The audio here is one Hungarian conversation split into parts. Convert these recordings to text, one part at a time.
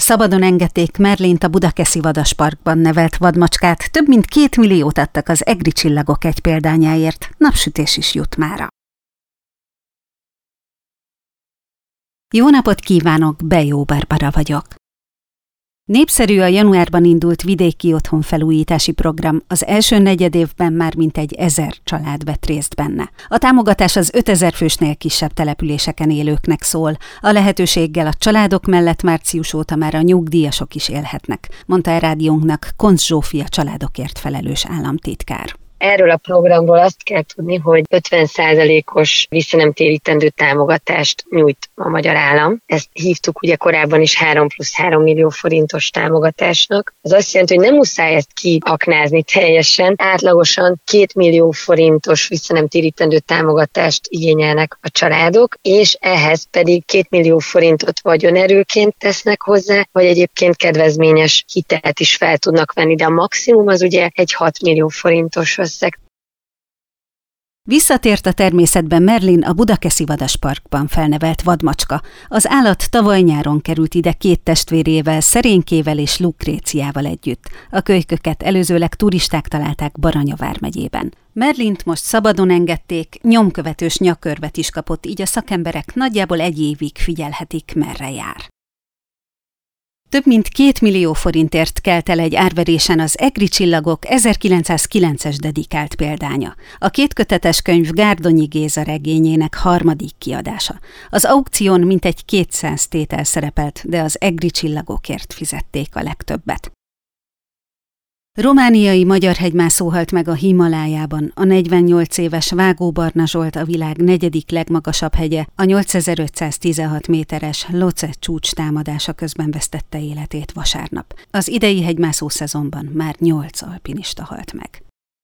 szabadon engedték Merlint, a Budakeszi Vadasparkban nevelt vadmacskát, több mint 2 milliót adtak az egri csillagok egy példányáért, napsütés is jut mára. Jó napot kívánok, Bejó Barbara vagyok. Népszerű a januárban indult vidéki otthonfelújítási program, az első negyedévben már mintegy 1000 család vett részt benne. A támogatás az 5000 fősnél kisebb településeken élőknek szól. A lehetőséggel a családok mellett március óta már a nyugdíjasok is élhetnek, mondta a rádiónknak Koncz Zsófia családokért felelős államtitkár. Erről a programról azt kell tudni, hogy 50%-os visszanemtérítendő támogatást nyújt a magyar állam. Ezt hívtuk ugye korábban is 3+3 millió forintos támogatásnak. Ez azt jelenti, hogy nem muszáj ezt kiaknázni teljesen. Átlagosan 2 millió forintos visszanemtérítendő támogatást igényelnek a családok, és ehhez pedig 2 millió forintot vagyonerőként tesznek hozzá, vagy egyébként kedvezményes hitelt is fel tudnak venni, de a maximum az ugye egy 6 millió forintos összeg. Visszatért a természetben Merlin, a Budakeszi Vadasparkban felnevelt vadmacska. Az állat tavaly nyáron került ide 2 testvérével, Szerénkével és Lukréciával együtt. A kölyköket előzőleg turisták találták Baranya vármegyében. Merlint most szabadon engedték, nyomkövetős nyakörvet is kapott, így a szakemberek nagyjából 1 évig figyelhetik, merre jár. Több mint 2 millió forintért kelt el egy árverésen az Egri csillagok 1909-es dedikált példánya. A 2 kötetes könyv Gárdonyi Géza regényének 3. kiadása. Az aukción mintegy 200 tétel szerepelt, de az Egri csillagokért fizették a legtöbbet. Romániai magyar hegymászó halt meg a Himalájában. A 48 éves Vágó Barna Zsolt a világ 4. legmagasabb hegye, a 8516 méteres Loce csúcs támadása közben vesztette életét vasárnap. Az idei hegymászó szezonban már 8 alpinista halt meg.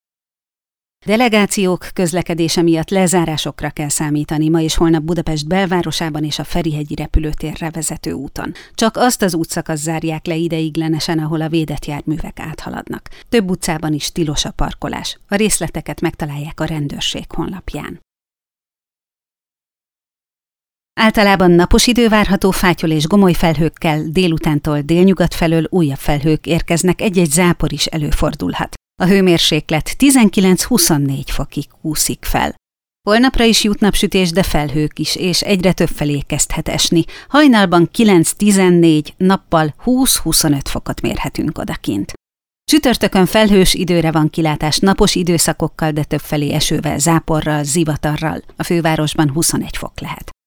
Delegációk közlekedése miatt lezárásokra kell számítani ma és holnap Budapest belvárosában és a Ferihegyi repülőtérre vezető úton. Csak azt az útszakaszt zárják le ideiglenesen, ahol a védett járművek áthaladnak. Több utcában is tilos a parkolás. A részleteket megtalálják a rendőrség honlapján. Általában napos idő várható, fátyol és gomoly felhőkkel, délutántól délnyugat felől újabb felhők érkeznek, egy-egy zápor is előfordulhat. A hőmérséklet 19-24 fokig úszik fel. Holnapra is jut napsütés, de felhők is, és egyre többfelé kezdhet esni. Hajnalban 9-14, nappal 20-25 fokot mérhetünk odakint. Csütörtökön felhős időre van kilátás, napos időszakokkal, de többfelé esővel, záporral, zivatarral. A fővárosban 21 fok lehet.